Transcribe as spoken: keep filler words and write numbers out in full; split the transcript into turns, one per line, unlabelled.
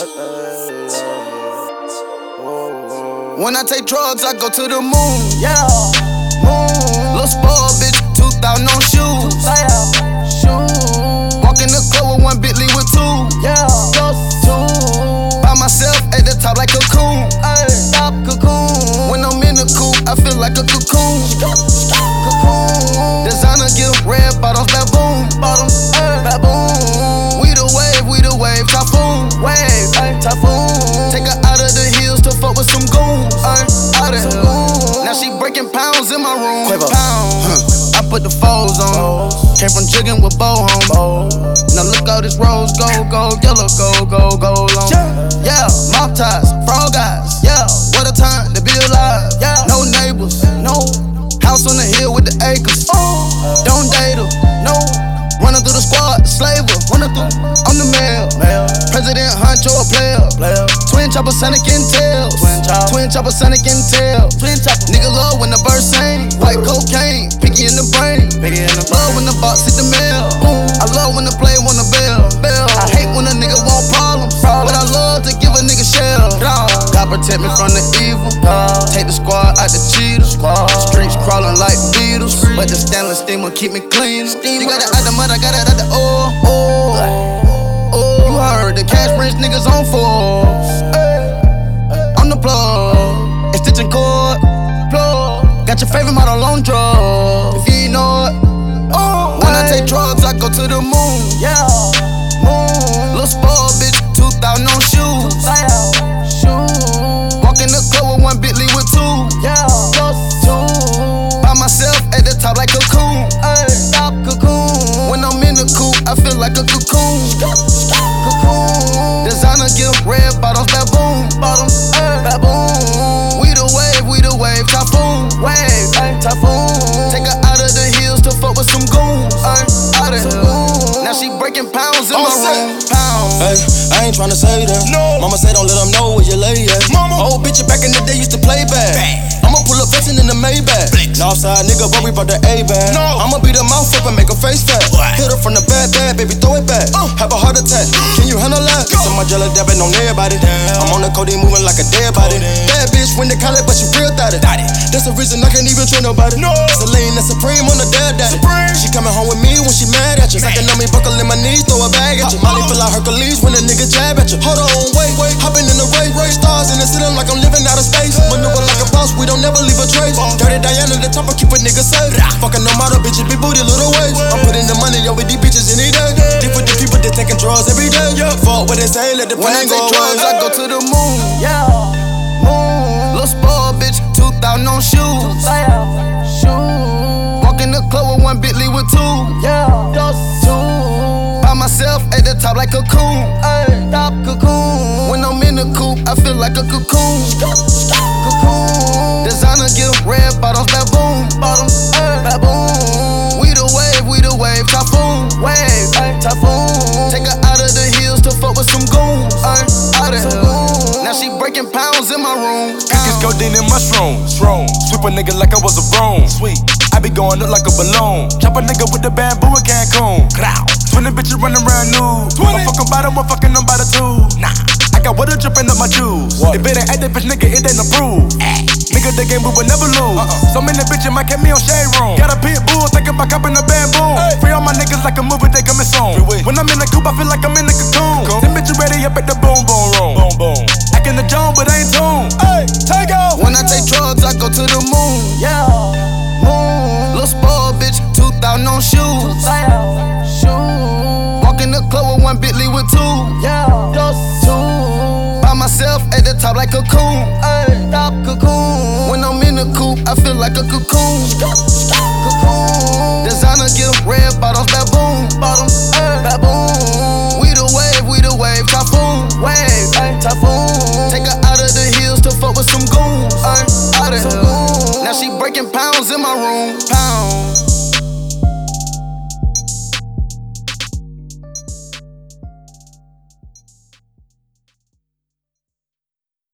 When I take drugs, I go to the moon. Yeah, moon. Little spoiled bitch, two thousand on shoes. Walk in the club with one Bentley with two. Yeah, just two. By myself at the top like a cocoon. Ay, stop cocoon. When I'm in the coop, I feel like a cocoon. Cocoon. Designer gift, red bottoms, baboon. Bottoms, ay, baboon. We the wave, we the wave, typhoon. Wave, ay, typhoon. Take her out of the hills to fuck with some goons. Ay, out of here. Now she breaking pounds in my room. Pounds. Huh. I put the foes on. Came from jigging with bow home. Now look all this rose, gold, gold, yellow, gold, gold, gold on. Yeah, mop ties, frog eyes. Yeah, what a time to be alive. Yeah, no neighbors, no house on the hill with the acres. Don't date her, no. Running through the squad, slave her. Running through, I'm the mayor. President Huncho, a player. Twin chopper, Sonic and Tails. Twin chopper, Sonic and Tails. Nigga love when the verse sing. Like cocaine, picky in the brain. Love when the box hit the mail. I love when the play want the bell. I hate when a nigga want problems, but I love to give a nigga shell. God protect me from the evil. Take the squad out the cheaters. Streets crawling like beetles, but the stainless steamer keep me clean. You got it out the mud, I got it out the oil. Oh, you heard the cash rich niggas on Forbes. I'm the plug, it's stitching cord. Plug, got your favorite model on drugs. If you ain't know it. Oh, when I take drugs, I go to the moon. Yeah, moon. Little spoiled bitch, two thousand on shoes. Walk in the club with one Bentley with two. Yeah, just two. By myself at the top like a cocoon. Ay, stop cocoon. When I'm in the coop, I feel like a cocoon. Cocoon. Designer gift, red bottoms, baboon. Bottoms, ay, baboon. We the wave, we the wave, typhoon. Wave, ay, typhoon. Take her out of the hills to fuck with some goons. Ay, out of here. Now she breaking pounds in my room. Pounds.
Hey, I ain't tryna say that. No. Mama say don't let them know where you lay at. Mama. Old bitch back in the day used to play bad. Bang. I'ma pull up flexin' in the Maybach. Northside nigga worry about the A-bag. No. I'ma beat her mouth up and make her face fat. What? Hit her from the bad bad, baby, throw it back. Uh. Have a heart attack. Can you handle that? Cause my jelly dabbing on everybody. Damn. I'm on the codeine moving like a dead body. Damn. Bad bitch win the college, but she real thotty. That's the reason I can't even trust nobody. No. Celine and Supreme on the dad daddy. Supreme. She coming home with me when she mad at you. Sucking on me, buckle in my knees, throw a bag at you. Molly feel like Hercules when a nigga jab at you. Hold on, wait, wait. Hopping in the ray, ray. Stars in the ceiling like I'm living out of space. Maneuver like a boss, we don't never leave a trace. Dirty Diana, the top, I keep a nigga safe. Fucking no model bitches, big booty, little waist. I'm putting the money, yo, with these bitches any day. Deep with the people that taking drugs every day. Fuck what they say, let the
when I
pain go
take drugs,
away.
I go to the moon. Yeah, moon. Little spoiled bitch, two thousand on shoes. Walk in the club with one Bentley with two. Yeah, just two. By myself at the top like a cocoon. Ay, stop cocoon. When I'm in the coop, I feel like a cocoon. Cocoon. Designer gift, red bottoms, baboon. Bottoms, ay, baboon. We the wave, we the wave, typhoon. Wave, ay, typhoon. Take her out of the hills to fuck with some goons. Ay, out of here. Now she breaking pounds in my room.
Cookies, codeine, and mushrooms. Strong. Sweep a nigga like I was a broom. Sweet. I be going up like a balloon. Chop a nigga with the bamboo in Cancun. Twenty bitches running around nude. I'm fucking by them, I'm fucking them by the two. Nah, I got water dripping up my juice. They better act that bitch, nigga, it ain't approved. Nigga, the game we will never lose. Uh-uh. So many bitches might catch me on shade room. Got a pit bull, thinking about copping a bamboo. Hey. Free all my niggas like a movie, they coming soon. When I'm in the coop, I feel like I'm in the cocoon. Cool. Them bitches ready up at the boom boom room. Boom boom. Acting the Jones, but ain't tuned. Hey, take off.
When I take drugs, I go to the moon. Yeah, moon. Little spoiled bitch, two thousand on shoes. Walk in the club with one Bentley with two. Yeah, just two. By myself at the top like a cocoon. Ay, stop cocoon. When I'm in the coop, I feel like a cocoon. Cocoon. Designer gift, red bottoms, baboon. Bottoms, ay, baboon. We the wave, we the wave, typhoon. Wave, ay, typhoon. Take her out of the hills to fuck with some goons. Ay, out of here. Now she breaking pounds in my room.